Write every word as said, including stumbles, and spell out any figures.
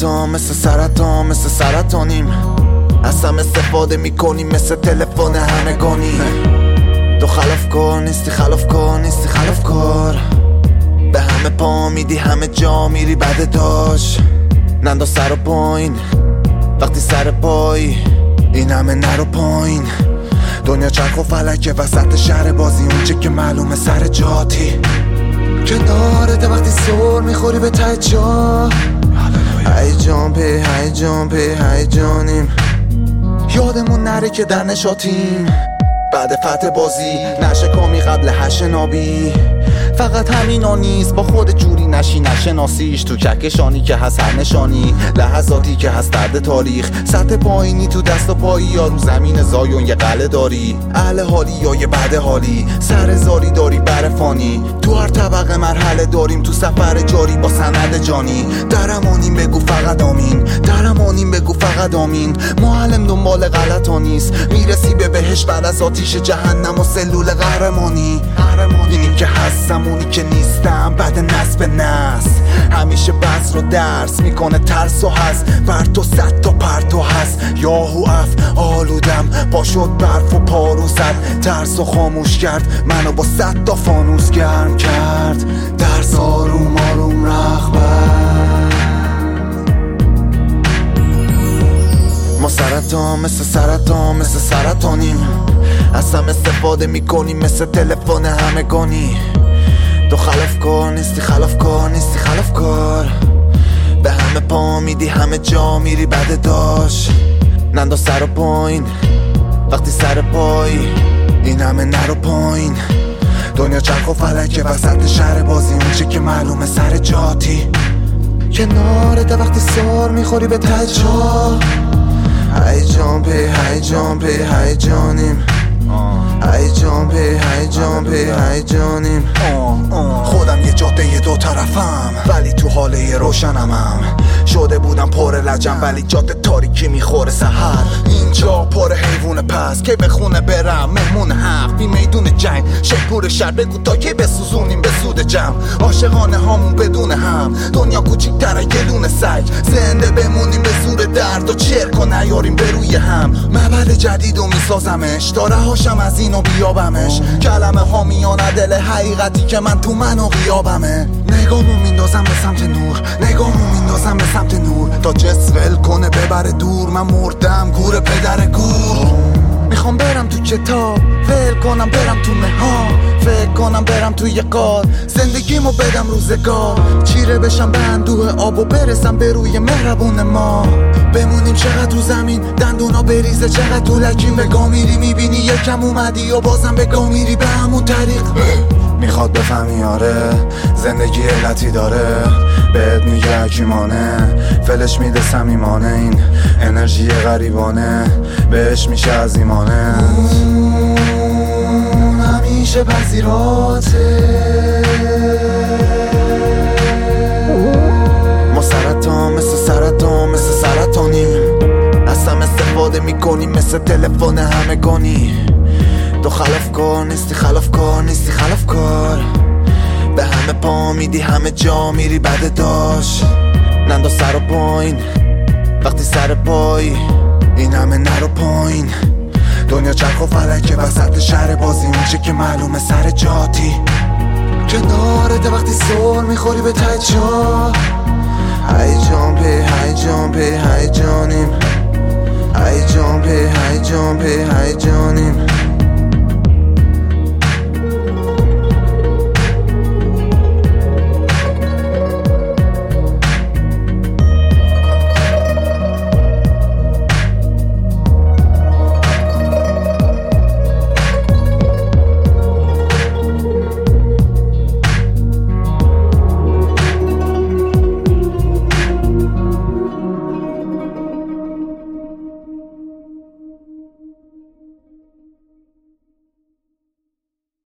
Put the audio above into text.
سرطان مثل سرطان مثل سرطانیم، از هم استفاده میکنیم مثل تلفن همگانی. تو خلاف کار نیستی خلاف کار نیستی خلاف کار، به همه پا میدی همه جا میری بده داشت. نندو سر و پایین وقتی سر پایی، این همه نرو پایین. دنیا چرخ و فلکه وسط شهر بازی، اونچه که معلومه سر جاتی. کنارت وقتی سر میخوری به ته جا، هی جان پی هی جان پی هی جانیم. یادمون نره که در نشاتیم، بعد فتح بازی نشه کامی قبل هش نابی. فقط همینا نیست، با خود جوری نشی نشناسیش. تو کهکشانی که هست هر نشانی، لحظاتی که هست درد تاریخ. سطح پایینی تو دست و پایی، یا رو زمین زایون یه قله داری. اهل حالی یا یه بد حالی، سر زاری داری بر فانی. تو هر طبقه مرحله داریم، تو سفر جاری با سند جانی. درمانیم بگو فقط آمین، درمانیم بگو فقط آمین. معلم دنبال غلطا نیست، میرسی به بهش بعد از آتیش جهنم و سلول قهرمانی. اینی که هستم اونی که نیستم، بعد نصب نصب همیشه بس رو درس میکنه ترس و هست. پرت و صد تا پرتو هست، یاهو اف آلودم پا شد برف و پارو زد. ترس و خاموش کرد منو با صد تا فانوس گرم کرد. درس آروم آروم رغبت. ما سرطان مثل سرطان مثل سرطانیم، از هم استفاده میکنیم مثل تلفن همگانی. تو خلاف کار نیستی خلاف کار نیستی خلاف کار، به همه پا میدی همه جا میری بده داشت. نندو سر و پایین وقتی سر پایی، این همه نرو پایین. دنیا چرخ و فلکه وسط شهر بازی، اونچه که معلومه سر جاتی. کنارت وقتی سر میخوری به ته جا، هی جان پی هی جان پی هی جانیم. هی جان پی هی جان پی هی جانیم. خودم یه جاده یه دو طرفم، ولی تو حاله یه روشنمم. شده بودم پر لجم، ولی جاده تاریکی میخوره سحر. اینجا پر حیوان پس که به خونه برم، مهمون حق بی میدون جنگ. شکور شهر بگو تا که بسوزونیم به سود جمع. عاشقانه هامون بدون هم، دنیا کوچیک‌تره گلون سگ. زنده بمونیم به زور درد و چرک و نیاریم به روی هم. معبد جدید و میسازمش تا رهاشم از اینو بیابمش. کلمه ها میانه دل حقیقتی که من تو منو غیابمه. نگامو میندازم به سمت نور، نگامو میندازم به سمت نور. تا جس ول کنه ببره دور، من مردم گور پدر گور. میخوام برم تو کتاب ول کنم برم تو نهار، فکر کنم برم تو یه قار. زندگیمو بدم روزگار، چیره بشم به اندوه آب و برسم به روی مهربون ما. بمونیم چقدر تو زمین دندونا بریزه، چقدر تو لکیم به گا میری. میبینی یکم اومدی و بازم به گا میری به همون طریق. میخواد بفهمی آره زندگی علتی داره، بهت میگه حکیمانه فلش میده صمیمانه. این انرژی غریبانه بهش میشه عظیمانه. همیشه پذیراته. ما سرطان مثل سرطان مثل سرطانیم، از هم استفاده میکنیم مثل تلفن همگانی. تو خلاف کار نیستی خلاف کار نیستی خلاف کار، به همه پا میدی همه جا میری بده داشت. نندو سر و پایین وقتی سر پایی، این همه نرو پایین. دنیا چرخ و فلکه وسط شهر بازی، اونچه که معلومه سر جاتی. کنارت وقتی سر میخوری به ته جا، هی جان پی هی جان پی هی جانیم.